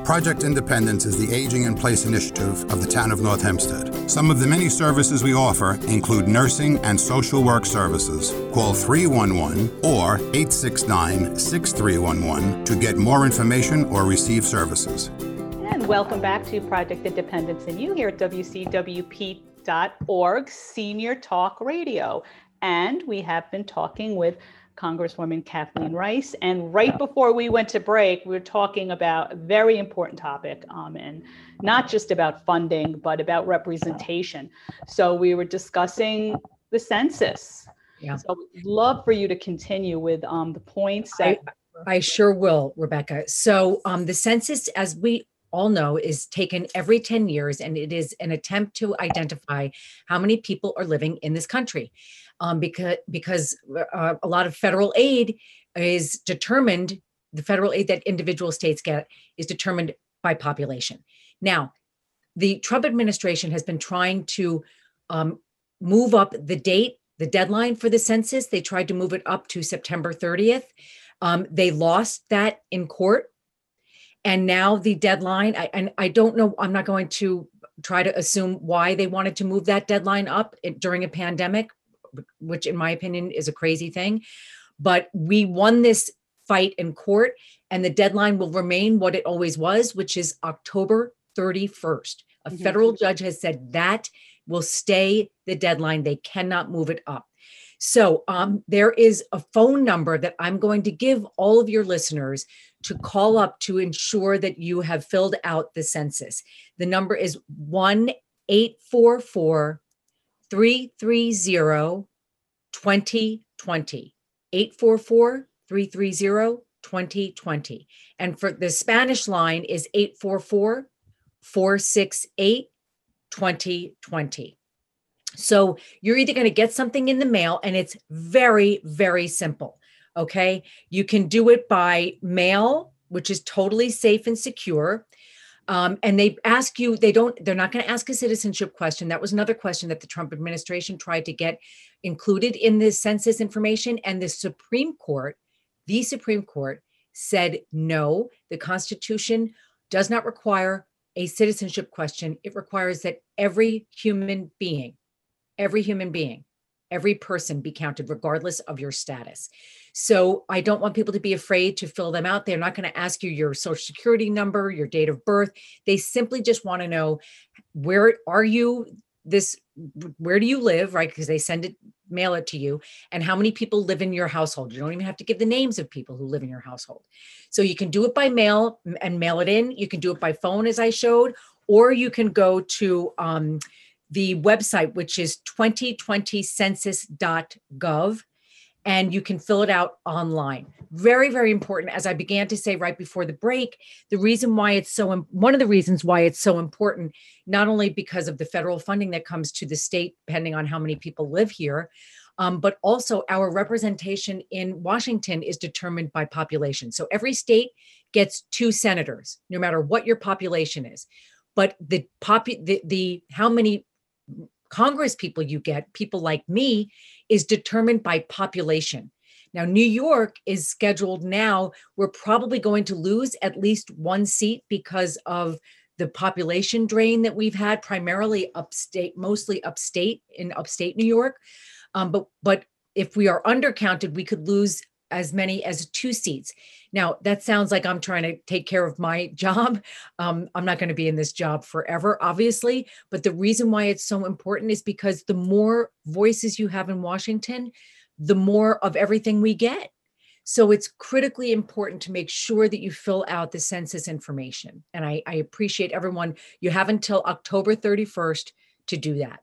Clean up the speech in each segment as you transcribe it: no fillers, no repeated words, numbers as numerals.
Project Independence is the Aging in Place initiative of the town of North Hempstead. Some of the many services we offer include nursing and social work services. Call 311 or 869-6311 to get more information or receive services. And welcome back to Project Independence and You here at WCWP.org Senior Talk Radio. And we have been talking with Congresswoman Kathleen Rice. And right before we went to break, we were talking about a very important topic, and not just about funding, but about representation. So we were discussing the census. Yeah. So we'd love for you to continue with the points. I sure will, Rebecca. So the census, as we all know, is taken every 10 years, and it is an attempt to identify how many people are living in this country. Because a lot of federal aid is determined, the federal aid that individual states get is determined by population. Now, the Trump administration has been trying to move up the deadline for the census. They tried to move it up to September 30th. They lost that in court. And now the deadline, I don't know, I'm not going to try to assume why they wanted to move that deadline up during a pandemic, which in my opinion is a crazy thing. But we won this fight in court, and the deadline will remain what it always was, which is October 31st. A federal judge has said that will stay the deadline. They cannot move it up. So there is a phone number that I'm going to give all of your listeners to call up to ensure that you have filled out the census. The number is 1-844 330-2020, 844-330-2020. And for the Spanish line is 844-468-2020. So you're either going to get something in the mail, and it's very, very simple. Okay. You can do it by mail, which is totally safe and secure. And they ask you, they're not going to ask a citizenship question. That was another question that the Trump administration tried to get included in the census information. And the Supreme Court said, no, the Constitution does not require a citizenship question. It requires that every human being, every person be counted regardless of your status. So I don't want people to be afraid to fill them out. They're not going to ask you your social security number, your date of birth. They simply just want to know, where are you? Where do you live, right? Because they mail it to you, and how many people live in your household. You don't even have to give the names of people who live in your household. So you can do it by mail and mail it in. You can do it by phone, as I showed, or you can go to the website, which is 2020census.gov, and you can fill it out online. Very, very important. As I began to say right before the break, one of the reasons why it's so important, not only because of the federal funding that comes to the state, depending on how many people live here, but also our representation in Washington is determined by population. So every state gets 2 senators, no matter what your population is. But how many Congress people you get, people like me, is determined by population. Now, New York is scheduled now. We're probably going to lose at least 1 seat because of the population drain that we've had, primarily mostly upstate New York. But if we are undercounted, we could lose as many as 2 seats. Now, that sounds like I'm trying to take care of my job. I'm not going to be in this job forever, obviously. But the reason why it's so important is because the more voices you have in Washington, the more of everything we get. So it's critically important to make sure that you fill out the census information. And I appreciate everyone. You have until October 31st to do that.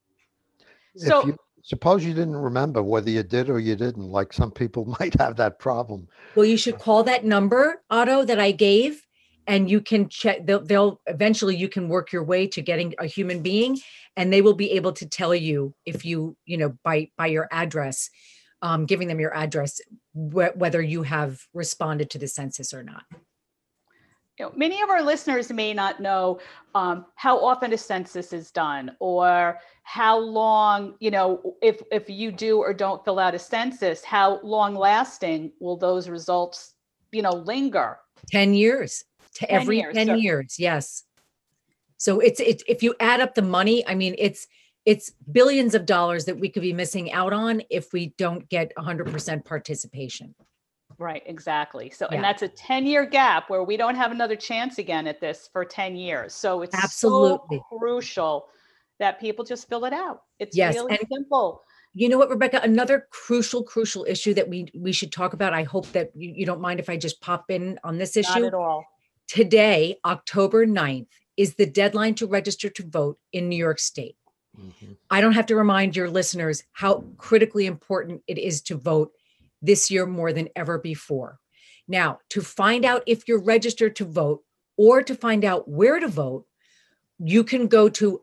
So suppose you didn't remember whether you did or you didn't, like some people might have that problem. Well, you should call that number, Otto, that I gave, and you can check. They'll eventually, you can work your way to getting a human being, and they will be able to tell you if by your address, giving them your address, whether you have responded to the census or not. Many of our listeners may not know how often a census is done, or how long, if you do or don't fill out a census, how long lasting will those results, linger? 10 years. to 10 every years, 10 so- years. Yes. So it's if you add up the money, I mean, it's billions of dollars that we could be missing out on if we don't get 100% participation. Right, exactly. So, Yeah. and that's a 10-year gap where we don't have another chance again at this for 10 years. So it's Absolutely. so crucial that people just fill it out. It's Yes, really and simple. you know what, Rebecca, another crucial issue that we should talk about. I hope that you don't mind if I just pop in on this Not issue. at all. Today, October 9th, is the deadline to register to vote in New York State. Mhm. I don't have to remind your listeners how critically important it is to vote this year more than ever before. Now, to find out if you're registered to vote or to find out where to vote, you can go to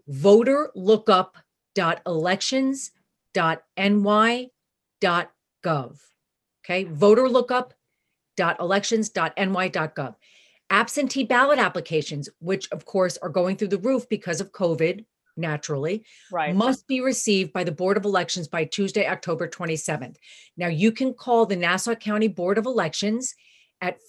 voterlookup.elections.ny.gov. Okay, voterlookup.elections.ny.gov. Absentee ballot applications, which of course are going through the roof because of COVID, naturally, Right. must be received by the Board of Elections by Tuesday, October 27th. Now, you can call the Nassau County Board of Elections at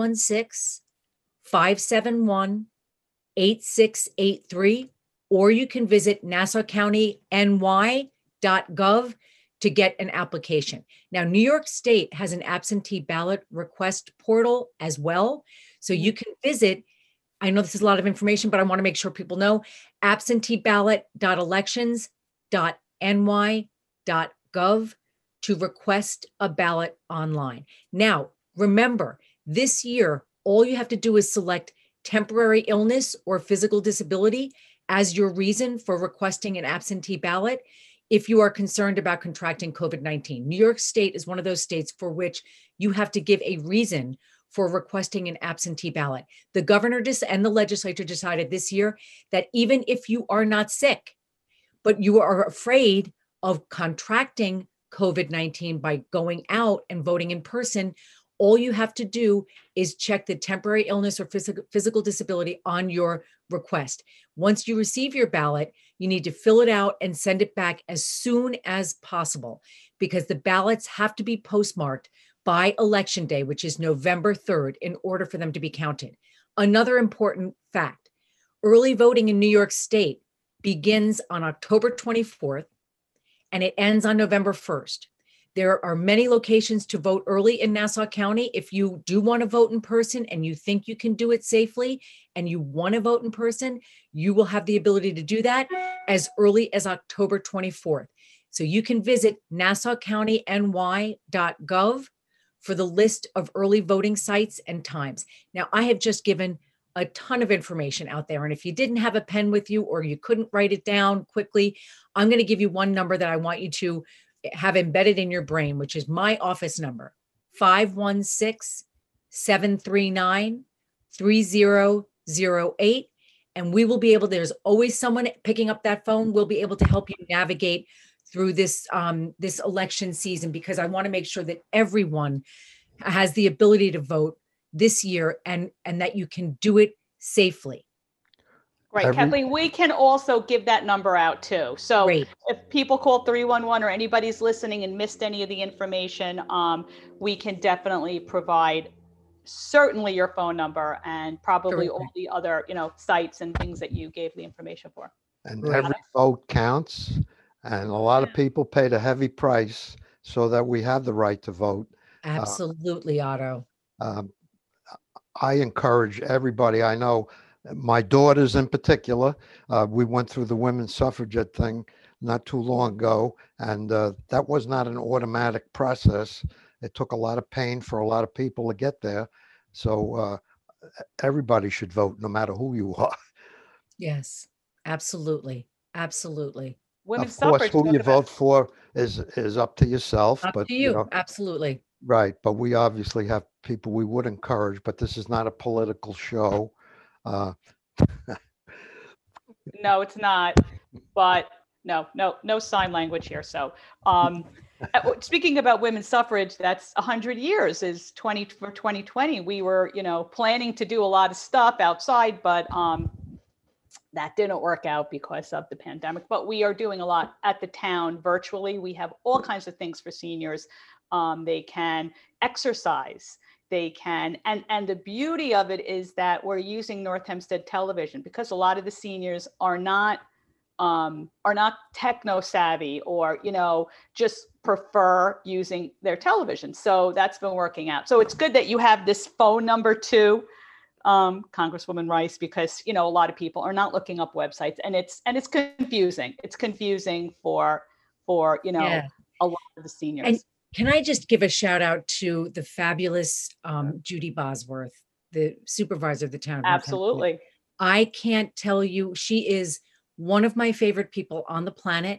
516-571-8683, or you can visit nassaucountiny.ny.gov to get an application. Now, New York State has an absentee ballot request portal as well. So you can visit, I know this is a lot of information, but I want to make sure people know, absenteeballot.elections.ny.gov to request a ballot online. Now, remember, this year, all you have to do is select temporary illness or physical disability as your reason for requesting an absentee ballot if you are concerned about contracting COVID-19. New York State is one of those states for which you have to give a reason for requesting an absentee ballot. The governor and the legislature decided this year that even if you are not sick, but you are afraid of contracting COVID-19 by going out and voting in person, all you have to do is check the temporary illness or physical disability on your request. Once you receive your ballot, you need to fill it out and send it back as soon as possible, because the ballots have to be postmarked by Election Day, which is November 3rd, in order for them to be counted. Another important fact, early voting in New York State begins on October 24th and it ends on November 1st. There are many locations to vote early in Nassau County. If you do want to vote in person and you think you can do it safely and you want to vote in person, you will have the ability to do that as early as October 24th. So you can visit nassaucountiny.ny.gov for the list of early voting sites and times. Now, I have just given a ton of information out there. And if you didn't have a pen with you or you couldn't write it down quickly, I'm going to give you one number that I want you to have embedded in your brain, which is my office number, 516-739-3008. And we will be able, there's always someone picking up that phone. We'll be able to help you navigate through this this election season, because I want to make sure that everyone has the ability to vote this year and that you can do it safely. Right, Kathleen, we can also give that number out too. So Great. if people call 311 or anybody's listening and missed any of the information, we can definitely provide certainly your phone number and probably all the other, sites and things that you gave the information for. And every vote counts. And a lot of people paid a heavy price so that we have the right to vote. Absolutely, Otto. I encourage everybody. I know my daughters in particular, we went through the women's suffragette thing not too long ago, and that was not an automatic process. It took a lot of pain for a lot of people to get there. So everybody should vote, no matter who you are. Yes, absolutely. Absolutely. Women's Of course, suffrage, who you vote for is up to yourself. Up but to you. Absolutely. Right. But we obviously have people we would encourage, but this is not a political show. No, it's not. But no sign language here. So speaking about women's suffrage, that's 100 years is 2020. We were, planning to do a lot of stuff outside, but that didn't work out because of the pandemic. But we are doing a lot at the town virtually. We have all kinds of things for seniors. They can exercise. they can. And the beauty of it is that we're using North Hempstead Television, because a lot of the seniors are not techno savvy, or, just prefer using their television. So that's been working out. So it's good that you have this phone number too, Congresswoman Rice, because, a lot of people are not looking up websites, and it's confusing. It's confusing for Yeah. a lot of the seniors. And can I just give a shout out to the fabulous Judy Bosworth, the supervisor of the town of North Hempstead. Absolutely. I can't tell you, she is one of my favorite people on the planet.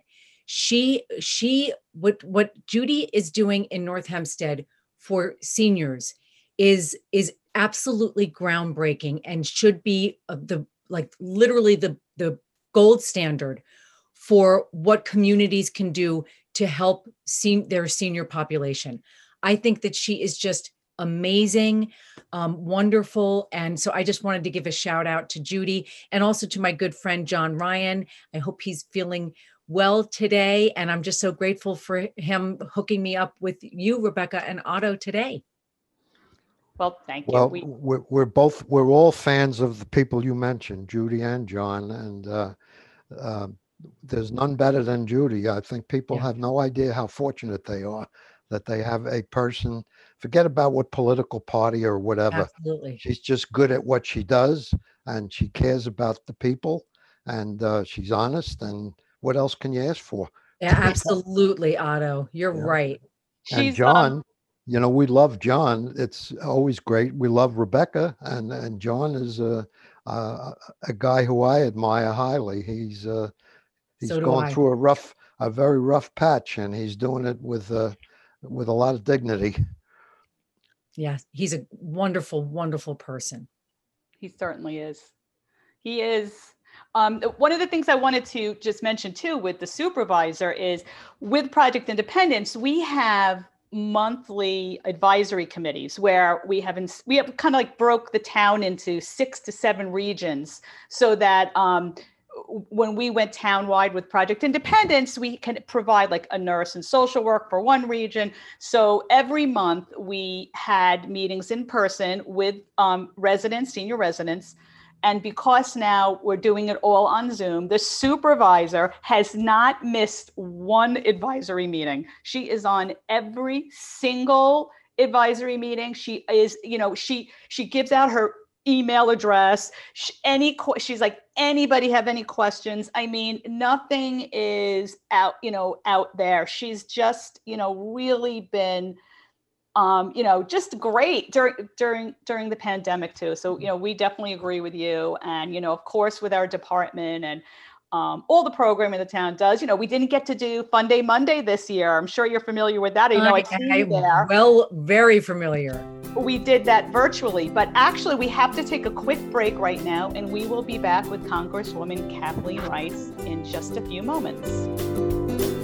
What Judy is doing in North Hempstead for seniors is absolutely groundbreaking, and should be literally the gold standard for what communities can do to help their senior population. I think that she is just amazing, wonderful. And so I just wanted to give a shout out to Judy, and also to my good friend, John Ryan. I hope he's feeling well today. And I'm just so grateful for him hooking me up with you, Rebecca and Otto, today. Well, thank you. Well, we're all fans of the people you mentioned, Judy and John, and there's none better than Judy. I think people have no idea how fortunate they are that they have a person, forget about what political party or whatever. Absolutely. She's just good at what she does, and she cares about the people, and she's honest, and what else can you ask for? Yeah, absolutely, Otto. You're right. And John, we love John. It's always great. We love Rebecca, and John is a guy who I admire highly. He's going through a very rough patch, and he's doing it with a lot of dignity. Yes, he's a wonderful, wonderful person. He certainly is. He is. One of the things I wanted to just mention too with the supervisor is, with Project Independence, we have monthly advisory committees where we have kind of like broke the town into 6 to 7 regions, so that when we went townwide with Project Independence, we can provide like a nurse and social work for one region. So every month we had meetings in person with senior residents. And because now we're doing it all on Zoom, the supervisor has not missed one advisory meeting. She is on every single advisory meeting. She is, she gives out her email address. She's like, anybody have any questions? I mean, nothing is out there. She's just, really been, just great during the pandemic too. So, we definitely agree with you. And, of course, with our department and all the programming the town does, we didn't get to do Fun Day Monday this year. I'm sure you're familiar with that. I'd see you there. Well, very familiar. We did that virtually, but actually we have to take a quick break right now, and we will be back with Congresswoman Kathleen Rice in just a few moments.